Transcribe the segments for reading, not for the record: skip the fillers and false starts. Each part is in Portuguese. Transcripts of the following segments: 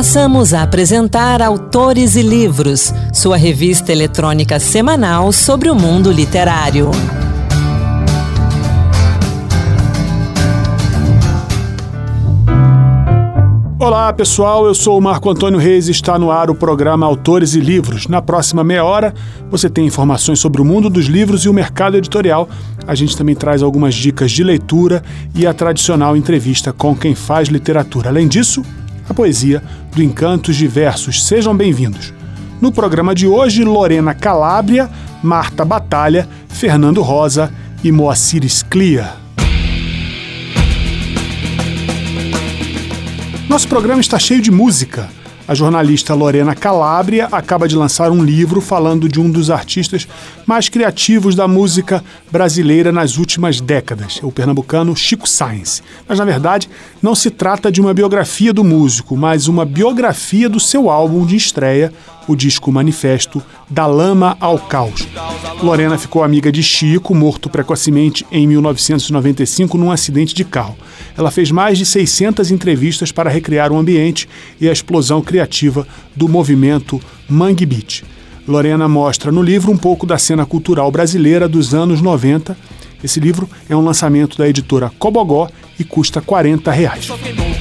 Passamos a apresentar Autores e Livros, sua revista eletrônica semanal sobre o mundo literário. Olá pessoal, eu sou o Marco Antônio Reis e está no ar o programa Autores e Livros. Na próxima meia hora você tem informações sobre o mundo dos livros e o mercado editorial. A gente também traz algumas dicas de leitura e a tradicional entrevista com quem faz literatura. Além disso, a poesia do Encantos Diversos. Sejam bem-vindos. No programa de hoje, Lorena Calabria, Marta Batalha, Fernando Rosa e Moacir Sclia. Nosso programa está cheio de música. A jornalista Lorena Calabria acaba de lançar um livro falando de um dos artistas mais criativos da música brasileira nas últimas décadas, o pernambucano Chico Science. Mas, na verdade, não se trata de uma biografia do músico, mas uma biografia do seu álbum de estreia, o disco Manifesto, Da Lama ao Caos. Lorena ficou amiga de Chico, morto precocemente em 1995 num acidente de carro. Ela fez mais de 600 entrevistas para recriar o ambiente e a explosão criativa do movimento Mangue Beat. Lorena mostra no livro um pouco da cena cultural brasileira dos anos 90. Esse livro é um lançamento da editora Cobogó e custa R$40.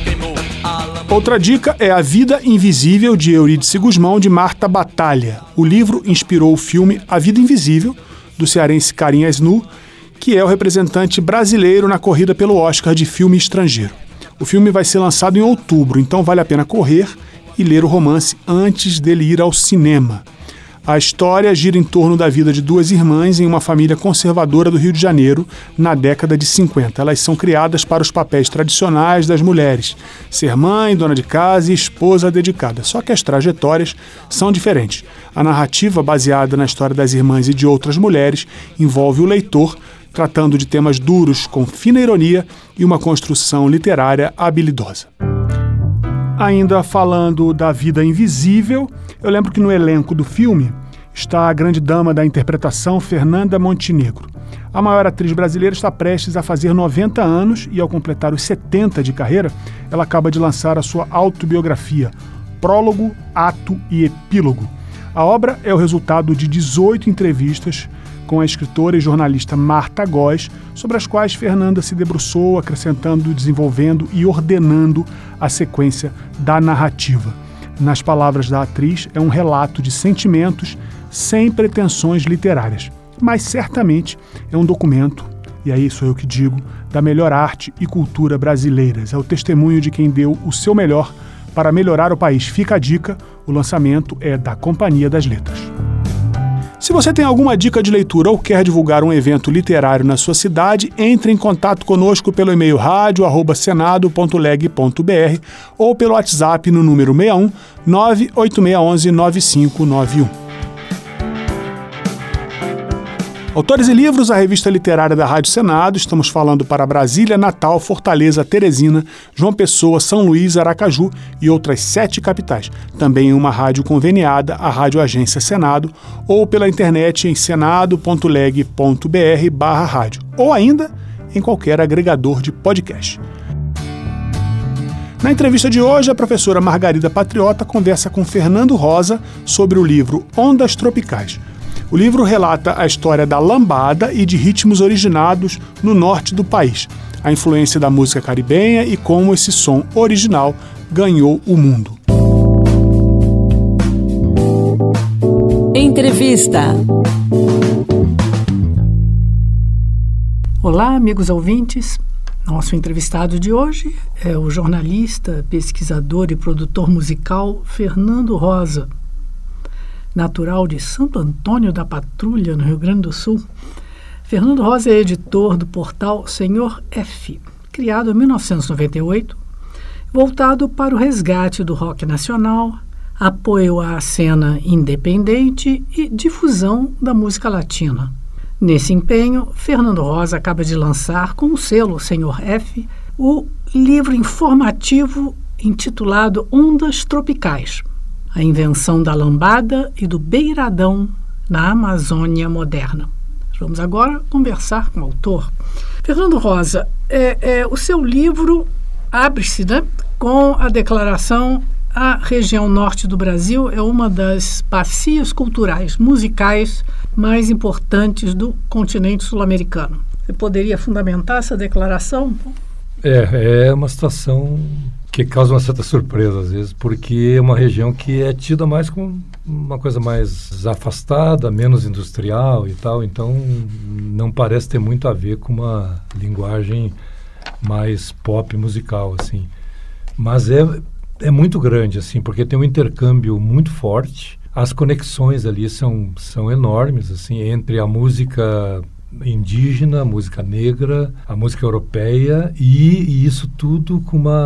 Outra dica é A Vida Invisível, de Eurídice Guzmão, de Marta Batalha. O livro inspirou o filme A Vida Invisível, do cearense Karim Asnu, que é o representante brasileiro na corrida pelo Oscar de filme estrangeiro. O filme vai ser lançado em outubro, então vale a pena correr e ler o romance antes dele ir ao cinema. A história gira em torno da vida de duas irmãs em uma família conservadora do Rio de Janeiro na década de 50. Elas são criadas para os papéis tradicionais das mulheres: ser mãe, dona de casa e esposa dedicada. Só que as trajetórias são diferentes. A narrativa, baseada na história das irmãs e de outras mulheres, envolve o leitor tratando de temas duros com fina ironia e uma construção literária habilidosa. Ainda falando da Vida Invisível, eu lembro que no elenco do filme está a grande dama da interpretação, Fernanda Montenegro. A maior atriz brasileira está prestes a fazer 90 anos e, ao completar os 70 de carreira, ela acaba de lançar a sua autobiografia, Prólogo, Ato e Epílogo. A obra é o resultado de 18 entrevistas com a escritora e jornalista Marta Góes, sobre as quais Fernanda se debruçou, acrescentando, desenvolvendo e ordenando a sequência da narrativa. Nas palavras da atriz, é um relato de sentimentos sem pretensões literárias, mas certamente é um documento, e aí sou eu que digo, da melhor arte e cultura brasileiras. É o testemunho de quem deu o seu melhor para melhorar o país. Fica a dica, o lançamento é da Companhia das Letras. Se você tem alguma dica de leitura ou quer divulgar um evento literário na sua cidade, entre em contato conosco pelo e-mail radio@senado.leg.br ou pelo WhatsApp no número 61 98611 9591. Autores e Livros, a revista literária da Rádio Senado. Estamos falando para Brasília, Natal, Fortaleza, Teresina, João Pessoa, São Luís, Aracaju e outras 7 capitais. Também em uma rádio conveniada, a Rádio Agência Senado, ou pela internet em senado.leg.br/rádio, ou ainda em qualquer agregador de podcast. Na entrevista de hoje, a professora Margarida Patriota conversa com Fernando Rosa sobre o livro Ondas Tropicais. O livro relata a história da lambada e de ritmos originados no norte do país, a influência da música caribenha e como esse som original ganhou o mundo. Entrevista. Olá, amigos ouvintes. Nosso entrevistado de hoje é o jornalista, pesquisador e produtor musical Fernando Rosa. Natural de Santo Antônio da Patrulha, no Rio Grande do Sul, Fernando Rosa é editor do portal Senhor F, criado em 1998, voltado para o resgate do rock nacional, apoio à cena independente e difusão da música latina. Nesse empenho, Fernando Rosa acaba de lançar com o selo Senhor F o livro informativo intitulado Ondas Tropicais, a invenção da lambada e do beiradão na Amazônia moderna. Vamos agora conversar com o autor. Fernando Rosa, o seu livro abre-se, com a declaração a região norte do Brasil é uma das bacias culturais, musicais mais importantes do continente sul-americano. Você poderia fundamentar essa declaração? É uma situação que causa uma certa surpresa às vezes, porque é uma região que é tida mais como uma coisa mais afastada, menos industrial e tal, então não parece ter muito a ver com uma linguagem mais pop musical, assim. Mas é muito grande, assim, porque tem um intercâmbio muito forte, as conexões ali são enormes, assim, entre a música indígena, a música negra, a música europeia e isso tudo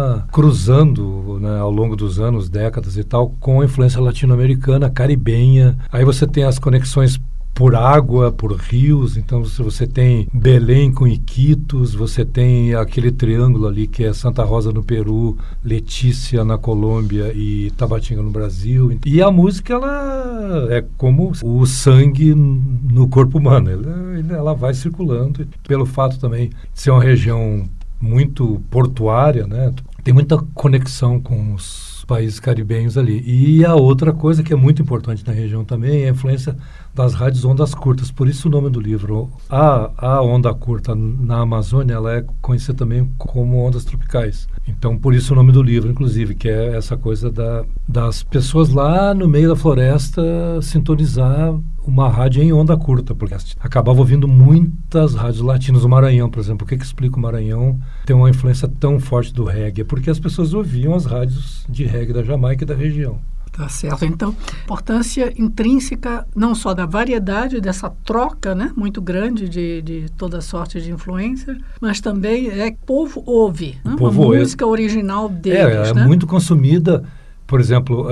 cruzando, né, ao longo dos anos, décadas e tal, com a influência latino-americana, caribenha. Aí você tem as conexões por água, por rios, então você tem Belém com Iquitos, você tem aquele triângulo ali que é Santa Rosa no Peru, Letícia na Colômbia e Tabatinga no Brasil. E a música, ela é como o sangue no corpo humano, ela vai circulando, pelo fato também de ser uma região muito portuária, né? Tem muita conexão com os países caribenhos ali. E a outra coisa que é muito importante na região também é a influência das rádios ondas curtas. Por isso o nome do livro. A onda curta na Amazônia, ela é conhecida também como ondas tropicais. Então, por isso o nome do livro, inclusive, que é essa coisa das pessoas lá no meio da floresta sintonizar uma rádio em onda curta, porque acabava ouvindo muitas rádios latinas. O Maranhão, por exemplo, o que explica o Maranhão tem uma influência tão forte do reggae? É porque as pessoas ouviam as rádios de reggae da Jamaica e da região. Tá certo. Então, importância intrínseca não só da variedade, dessa troca, né, muito grande de toda sorte de influências, mas também o povo ouve, né, uma música original deles. É muito consumida, por exemplo,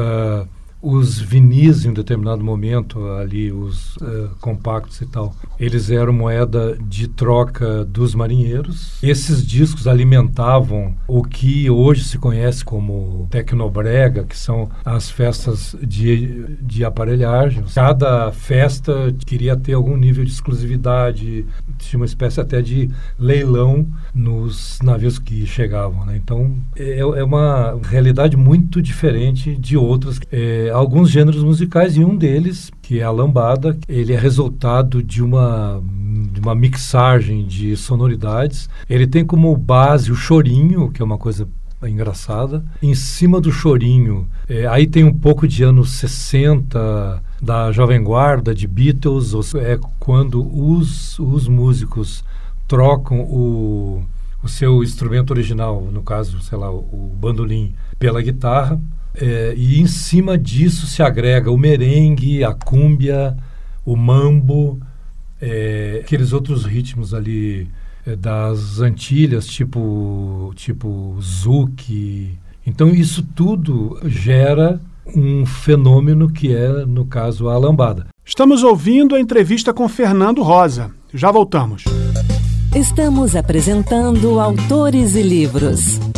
os vinis em um determinado momento, ali os compactos e tal, eles eram moeda de troca dos marinheiros. Esses discos alimentavam o que hoje se conhece como tecnobrega, que são as festas de aparelhagem. Cada festa queria ter algum nível de exclusividade, tinha uma espécie até de leilão nos navios que chegavam, né? Então, é uma realidade muito diferente de outras. Alguns gêneros musicais, e um deles, que é a lambada, ele é resultado de uma mixagem de sonoridades. Ele tem como base o chorinho, que é uma coisa engraçada. Em cima do chorinho, aí tem um pouco de anos 60, da Jovem Guarda, de Beatles, quando os músicos trocam o seu instrumento original, no caso, sei lá, o bandolim, pela guitarra. E em cima disso se agrega o merengue, a cúmbia, o mambo, aqueles outros ritmos ali das Antilhas, tipo zouk. Então isso tudo gera um fenômeno que é, no caso, a lambada. Estamos ouvindo a entrevista com Fernando Rosa. Já voltamos. Estamos apresentando Autores e Livros.